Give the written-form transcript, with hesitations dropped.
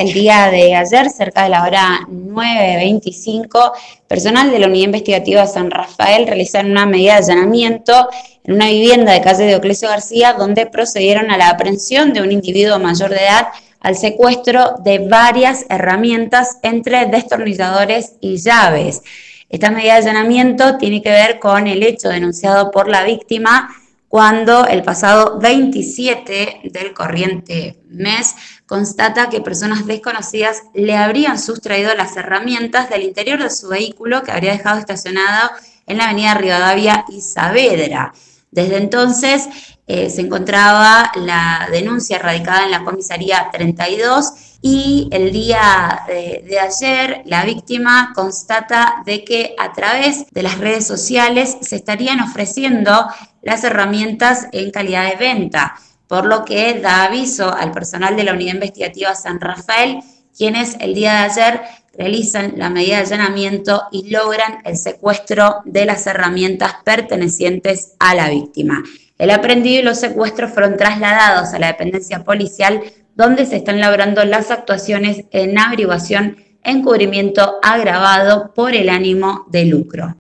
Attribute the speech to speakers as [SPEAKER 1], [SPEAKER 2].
[SPEAKER 1] el día de ayer, cerca de la hora 9:25, personal de la Unidad Investigativa de San Rafael realizaron una medida de allanamiento en una vivienda de calle Dioclesio García, donde procedieron a la aprehensión de un individuo mayor de edad, al secuestro de varias herramientas entre destornilladores y llaves. Esta medida de allanamiento tiene que ver con el hecho denunciado por la víctima cuando el pasado 27 del corriente mes constata que personas desconocidas le habrían sustraído las herramientas del interior de su vehículo que habría dejado estacionado en la avenida Rivadavia y Saavedra. Desde entonces se encontraba la denuncia radicada en la comisaría 32 y el día de ayer la víctima constata de que a través de las redes sociales se estarían ofreciendo las herramientas en calidad de venta, por lo que da aviso al personal de la Unidad Investigativa San Rafael, quienes el día de ayer realizan la medida de allanamiento y logran el secuestro de las herramientas pertenecientes a la víctima. El aprehendido y los secuestros fueron trasladados a la dependencia policial, donde se están labrando las actuaciones en averiguación, encubrimiento agravado por el ánimo de lucro.